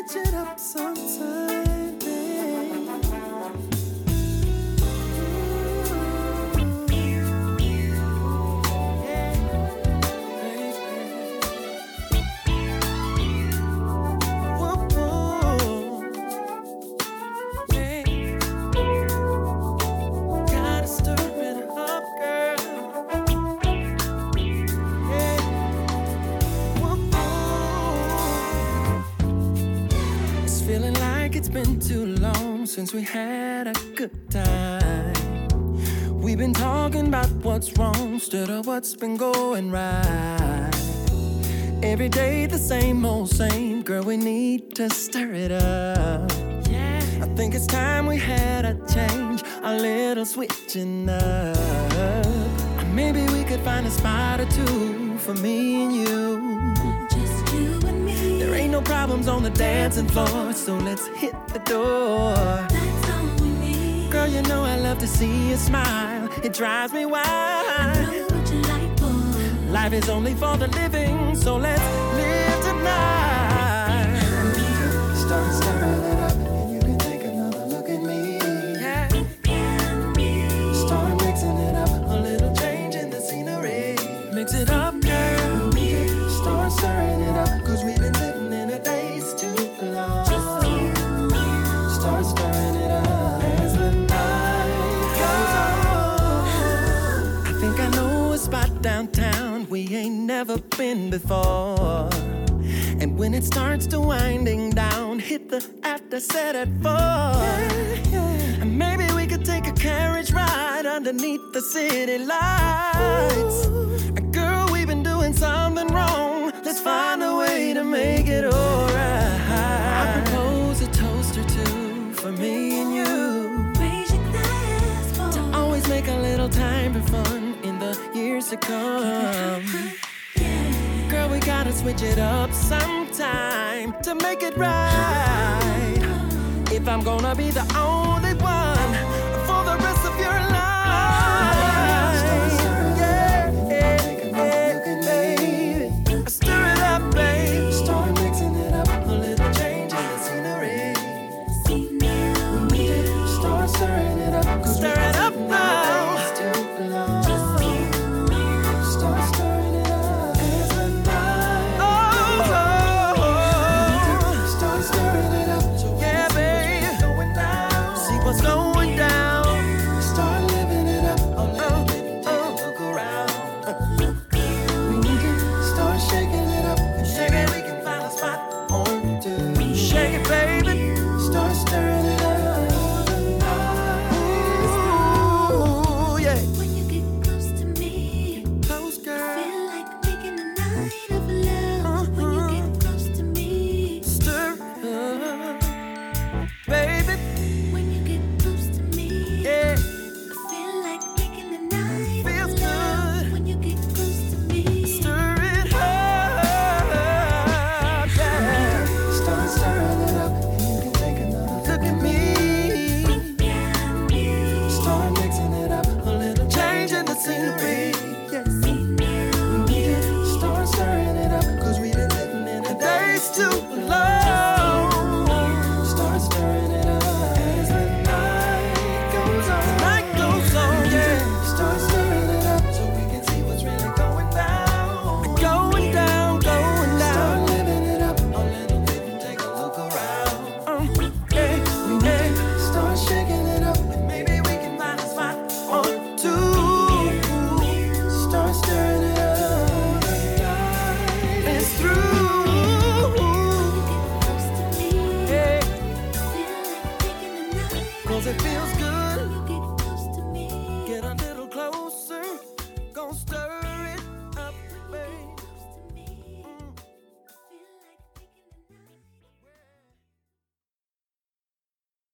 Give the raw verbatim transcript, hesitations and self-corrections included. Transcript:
switch it up sometime, babe. Been too long since we had a good time. We've been talking about what's wrong instead of what's been going right. Every day the same old same, girl, we need to stir it up. Yeah, I think it's time we had a change, a little switching up. Or maybe we could find a spot or two for me and you. There ain't no problems on the dancing floor, so let's hit the door. That's all we need. Girl, you know I love to see you smile. It drives me wild. I know what you like, boy. Life is only for the living, so let's live tonight. Start stirring it up, and you can take another look at me. Yeah. Start mixing it up, a little change in the scenery. Mix it up, girl. Start stirring it up, cause we've been living in a daze too long. Start stirring it up as the night goes on. I think I know a spot downtown we ain't never been before. And when it starts to winding down, hit the after set at four. Yeah, yeah. And maybe we could take a carriage ride underneath the city lights. And girl, we've been doing something wrong. Let's find a way to make it alright. I propose a toast or two for me and you. Raise your glass for to always make a little time for fun in the years to come. Yeah. Girl, we gotta switch it up sometime to make it right. If I'm gonna be the only